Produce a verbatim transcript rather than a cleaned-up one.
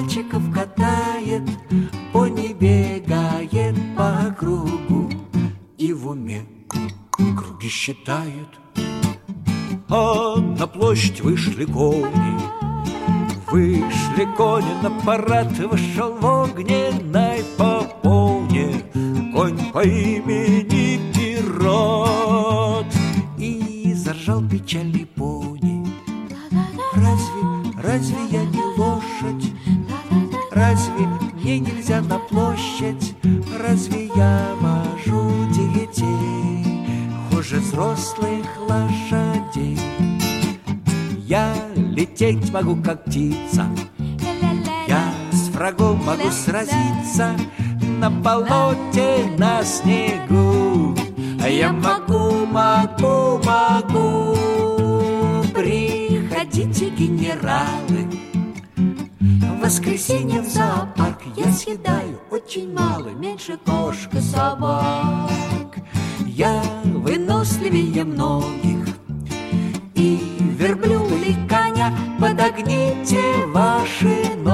мальчиков катает, пони бегает по кругу и в уме круги считает. А на площадь вышли кони, вышли кони на парад, вышел в огненной попоне конь по имени Пират. И заржал печальный пони: разве, разве я не лошадь? Разве мне нельзя на площадь? Разве я вожу детей хуже взрослых лошадей? Я лететь могу, как птица, я с врагом могу сразиться на болоте, на снегу. А я могу, могу, могу. Приходите, генералы, в воскресенье в зоопарк. Я съедаю очень мало, меньше кошек и собак. Я выносливее многих, и верблюда и коня. Подогните ваши